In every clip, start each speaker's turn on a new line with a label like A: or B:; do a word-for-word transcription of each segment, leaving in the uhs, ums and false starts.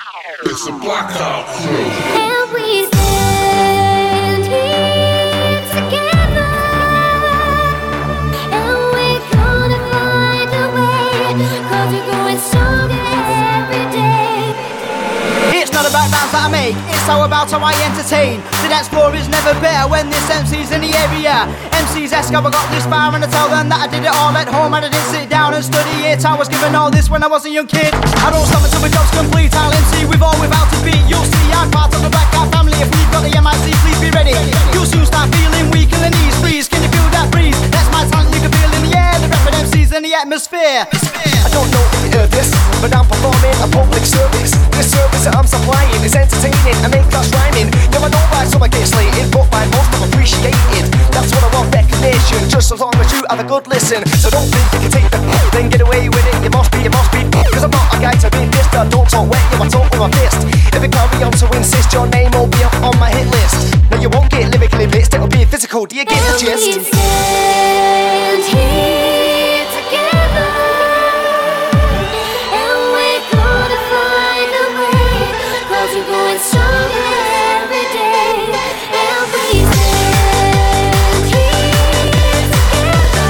A: It's the Blackout Crew.
B: And we stand here together, and we're gonna find a way, 'cause we're growing stronger every day.
C: It's not about rhymes that I make, it's all about how I entertain. The dance floor is never better when this M C's in the area. M C's ask how I got this far, and I tell them that I did it all at home, and I didn't sit down and study it. I was given all this when I was a young kid. I don't stop until my job's complete. I'll M C with all without a beat. You'll see I'm part of the Blackout family. If we've got the M I C, please be ready. You'll soon start feeling weak in the knees. Freeze, can you feel that breeze? That's my talent, you can feel in the air. The rapping M C's in the atmosphere.
D: I don't know if you heard this, but I'm performing a public service. This service that I'm supplying is entertaining and make us rhyming. Yeah, I know why some I get slated, but by most I'm appreciated. That's what I want, recognition, just as long as you have a good listen. So don't think you can take the then get away with it. You must be, you must be, cause I'm not a guy to be dissed. I don't talk wet, you I talk with my fist. If you carry on to insist, your name will be up on my hit list. No, you won't get lyrically blitzed, it'll be physical. Do you get the gist?
B: And we stand here together, and we're gonna find a way, 'cause we're growing stronger every day. And we stand here together,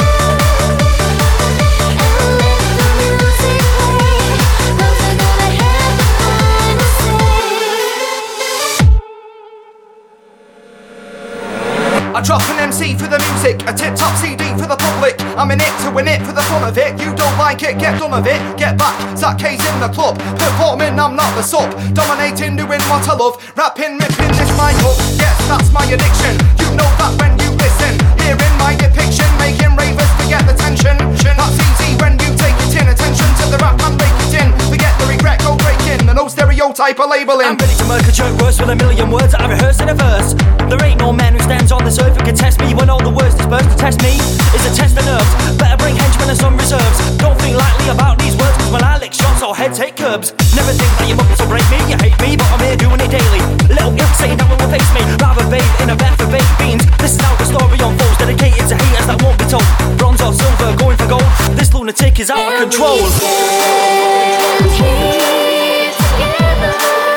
B: and let the music play, 'cause we're gonna have the final say.
E: I drop an M C for the music, a tip-top C D for the public. I'm in it to win it for the fun of it. You don't like it, get done of it. Get back, Zach K's in the club. Performing, I'm not the sub. Dominating, doing what I love. Rapping, ripping this mic up. Yes, that's my addiction. You know that when you listen. Hearing my depiction, making ravers forget the tension. That's easy when you take it in. Attention to the rap and break it in. Forget the regret, go breaking. The no stereotype of labeling.
F: I'm ready to murk a joke worse with a million words that I rehearse in a verse. There ain't no man who stands on this earth who can test me when all the words dispersed. To test me is a test of nerves. Better bring henchmen and some reserves. Don't think lightly about these words, 'cause when I lick shots or heads hit curbs. Never think that you're muppets will break me. You hate me, but I'm here doing it daily. Little ilk saying that will face me. Rather bathe in a bath of baked beans. This is how the story unfolds. Dedicated to haters that won't be told. Bronze or silver, going for gold. This lunatic is out of control.
B: And we stand here together,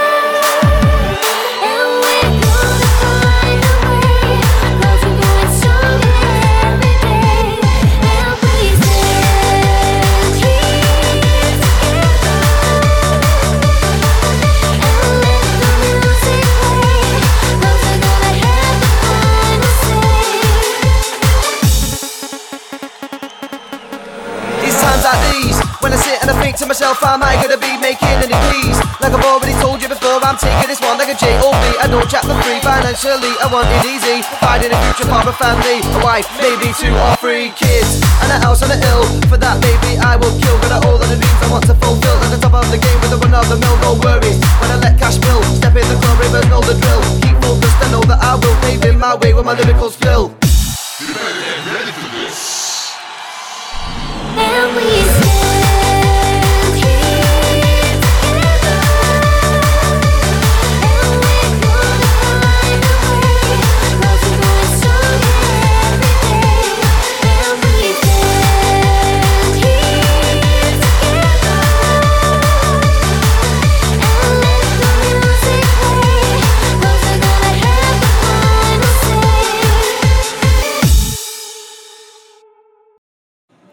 B: and we're gonna find a way, 'cause we're growing stronger every day. And we stand here together, and let the music play, 'cause we're gonna have the final say.
C: It's times like these when I sit and I think to myself, am I gonna be making any pleas? Like I've already told you before, I'm taking this one like a J O B. I know chapter three financially, I want it easy. Finding a future for a family, a wife, maybe two or three kids, and a house on a hill. For that, baby, I will kill. Got all of the dreams I want to fulfill. At the top of the game with a run of the mill, no worries.